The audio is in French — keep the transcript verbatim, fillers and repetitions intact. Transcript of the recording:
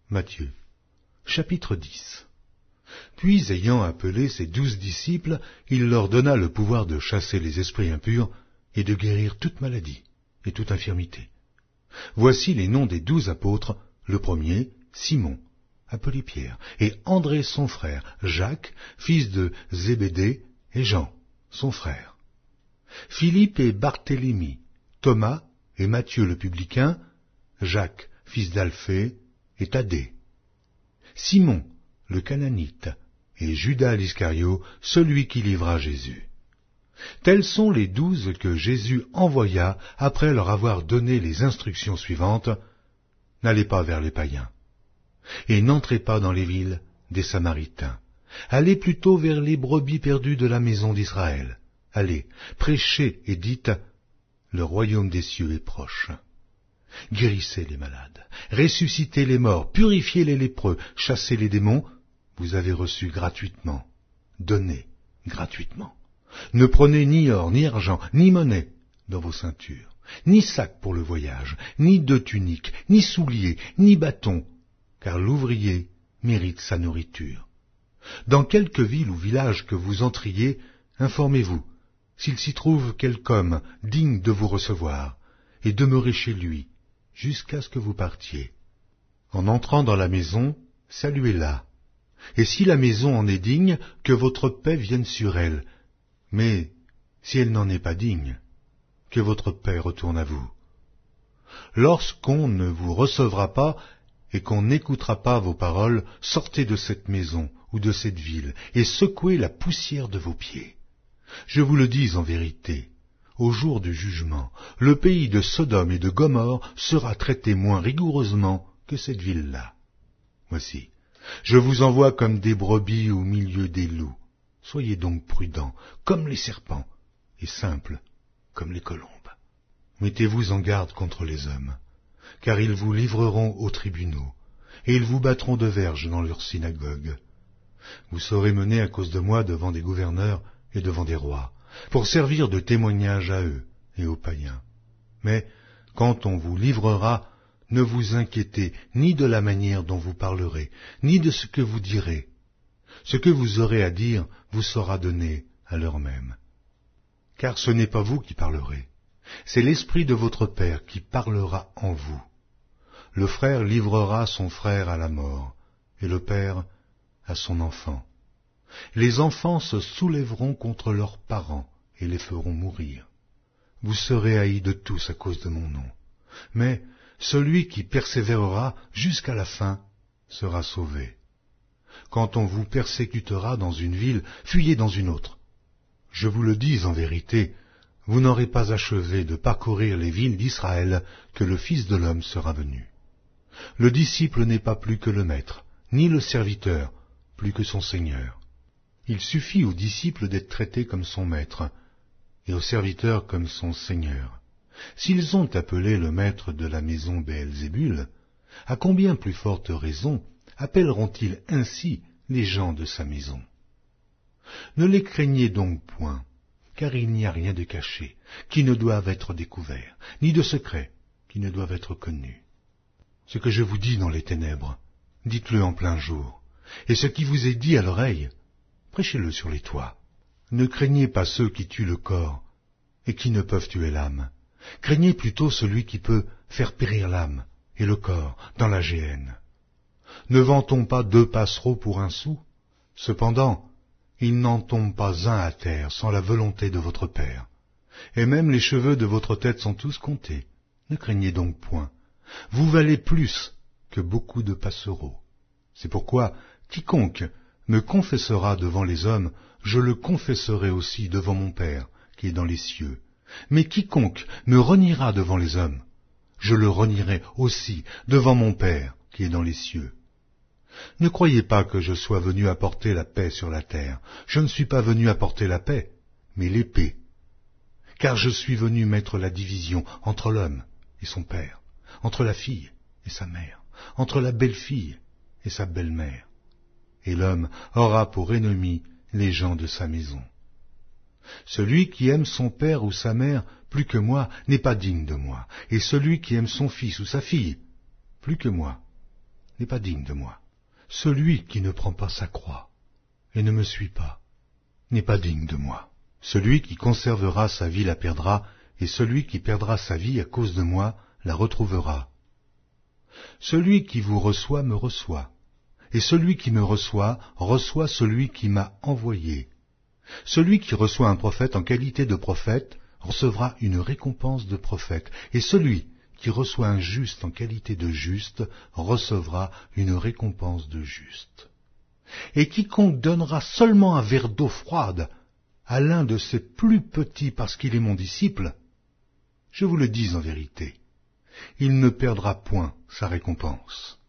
Matthieu, chapitre dix. Puis, ayant appelé ses douze disciples, il leur donna le pouvoir de chasser les esprits impurs et de guérir toute maladie et toute infirmité. Voici les noms des douze apôtres. Le premier, Simon, appelé Pierre, et André son frère, Jacques, fils de Zébédée, et Jean, son frère. Philippe et Barthélemy, Thomas et Matthieu le publicain, Jacques, fils d'Alphée, et Thaddée. Simon, le Cananite, et Judas l'Iscario, celui qui livra Jésus. Tels sont les douze que Jésus envoya après leur avoir donné les instructions suivantes. N'allez pas vers les païens, et n'entrez pas dans les villes des Samaritains. Allez plutôt vers les brebis perdues de la maison d'Israël. Allez, prêchez et dites, le royaume des cieux est proche. Guérissez les malades, ressuscitez les morts, purifiez les lépreux, chassez les démons. Vous avez reçu gratuitement, donnez gratuitement. Ne prenez ni or, ni argent, ni monnaie dans vos ceintures, ni sac pour le voyage, ni deux tuniques, ni souliers, ni bâton, car l'ouvrier mérite sa nourriture. Dans quelque ville ou village que vous entriez, informez-vous s'il s'y trouve quelque homme digne de vous recevoir, et demeurez chez lui jusqu'à ce que vous partiez. En entrant dans la maison, saluez-la, et si la maison en est digne, que votre paix vienne sur elle, mais si elle n'en est pas digne, que votre paix retourne à vous. Lorsqu'on ne vous recevra pas et qu'on n'écoutera pas vos paroles, sortez de cette maison ou de cette ville et secouez la poussière de vos pieds. Je vous le dis en vérité, au jour du jugement, le pays de Sodome et de Gomorrhe sera traité moins rigoureusement que cette ville-là. Voici, je vous envoie comme des brebis au milieu des loups. Soyez donc prudents, comme les serpents, et simples, comme les colombes. Mettez-vous en garde contre les hommes, car ils vous livreront aux tribunaux, et ils vous battront de verges dans leurs synagogues. Vous serez menés à cause de moi devant des gouverneurs et devant des rois, pour servir de témoignage à eux et aux païens. Mais quand on vous livrera, ne vous inquiétez ni de la manière dont vous parlerez, ni de ce que vous direz. Ce que vous aurez à dire vous sera donné à l'heure même. Car ce n'est pas vous qui parlerez, c'est l'Esprit de votre Père qui parlera en vous. Le frère livrera son frère à la mort, et le père à son enfant. Les enfants se soulèveront contre leurs parents et les feront mourir. Vous serez haïs de tous à cause de mon nom, mais celui qui persévérera jusqu'à la fin sera sauvé. Quand on vous persécutera dans une ville, fuyez dans une autre. Je vous le dis en vérité, vous n'aurez pas achevé de parcourir les villes d'Israël que le Fils de l'homme sera venu. Le disciple n'est pas plus que le maître, ni le serviteur plus que son Seigneur. Il suffit au disciple d'être traité comme son maître, et au serviteur comme son Seigneur. S'ils ont appelé le maître de la maison Béelzébul, à combien plus forte raison appelleront-ils ainsi les gens de sa maison? Ne les craignez donc point, car il n'y a rien de caché qui ne doive être découvert, ni de secret qui ne doive être connu. Ce que je vous dis dans les ténèbres, dites-le en plein jour, et ce qui vous est dit à l'oreille, prêchez-le sur les toits. Ne craignez pas ceux qui tuent le corps et qui ne peuvent tuer l'âme. Craignez plutôt celui qui peut faire périr l'âme et le corps dans la géhenne. Ne vend-on pas deux passereaux pour un sou? Cependant, il n'en tombe pas un à terre sans la volonté de votre Père. Et même les cheveux de votre tête sont tous comptés. Ne craignez donc point. Vous valez plus que beaucoup de passereaux. C'est pourquoi quiconque me confessera devant les hommes, je le confesserai aussi devant mon Père qui est dans les cieux. Mais quiconque me reniera devant les hommes, je le renierai aussi devant mon Père qui est dans les cieux. Ne croyez pas que je sois venu apporter la paix sur la terre. Je ne suis pas venu apporter la paix, mais l'épée. Car je suis venu mettre la division entre l'homme et son père, entre la fille et sa mère, entre la belle-fille et sa belle-mère. Et l'homme aura pour ennemi les gens de sa maison. Celui qui aime son père ou sa mère plus que moi n'est pas digne de moi, et celui qui aime son fils ou sa fille plus que moi n'est pas digne de moi. Celui qui ne prend pas sa croix et ne me suit pas n'est pas digne de moi. Celui qui conservera sa vie la perdra, et celui qui perdra sa vie à cause de moi la retrouvera. Celui qui vous reçoit me reçoit, et celui qui me reçoit reçoit celui qui m'a envoyé. Celui qui reçoit un prophète en qualité de prophète recevra une récompense de prophète, et celui qui reçoit un juste en qualité de juste recevra une récompense de juste. Et quiconque donnera seulement un verre d'eau froide à l'un de ses plus petits parce qu'il est mon disciple, je vous le dis en vérité, il ne perdra point sa récompense.